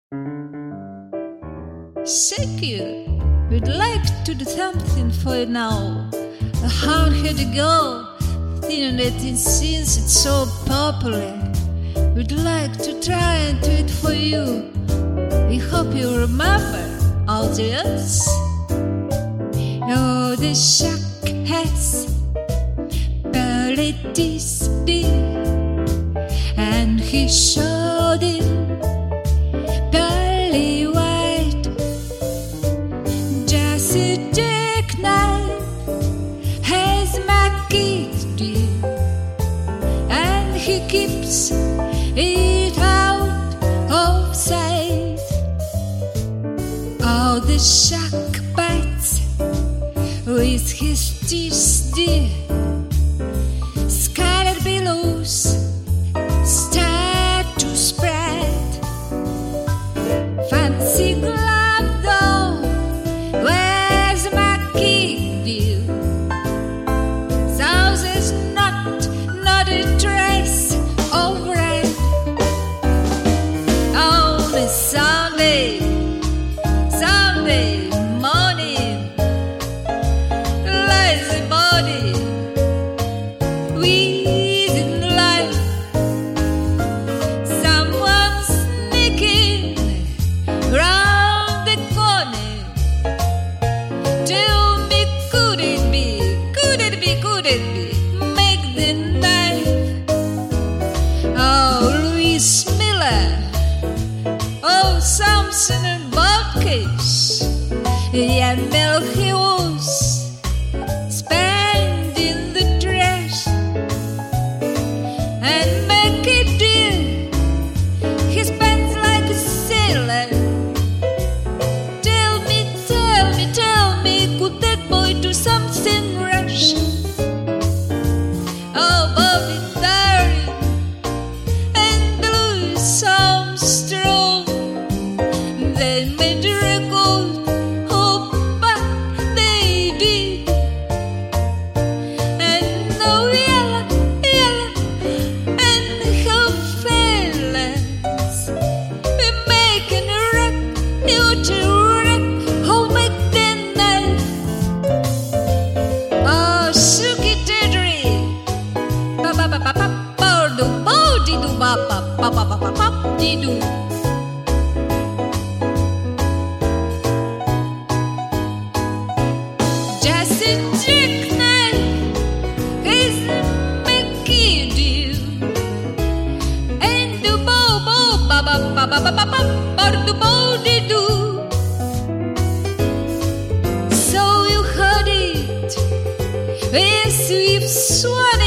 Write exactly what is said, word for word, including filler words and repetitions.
Thank you. We'd like to do something for you now. A hard-headed girl, thinking that it since it's so popular. We'd like to try and do it for you. We hope you remember, audience. Oh, the shark has buried this deer, and he showed it pearly white. Just a jackknife has Mackie deer, and he keeps it out of sight. Oh, the shark bites with his teeth, dear. Scarlet billows start to spread. Fancy glove though, where's Mackie dear? So there's not, not a trace of red. Oh, the Sunday, Sunday morning, lazy body, we in life. Someone sneaking round the corner. Tell me, could it be, could it be, could it be, make the knife? Oh, Louis Miller, oh, Samson and Botkiss, yeah, Mel, he was spending the trash. And make it dear, he spends like a sailor. Tell me, tell me, tell me, could that boy do something rash? Oh, Bobby Darin and Louis Armstrong, they made a record, oh, but they did. And now Ella, Ella, and her fellas, we making a wreck, huge wreck, oh, make the knife. Oh, Suki Tedry, ba ba ba ba ba ba do ba di do ba ba ba ba ba ba ba di do. Just a jackknife is Mackie dear, and do bo bo ba ba ba ba ba ba ba ba do bo di do. So you heard it, yes, we've sworn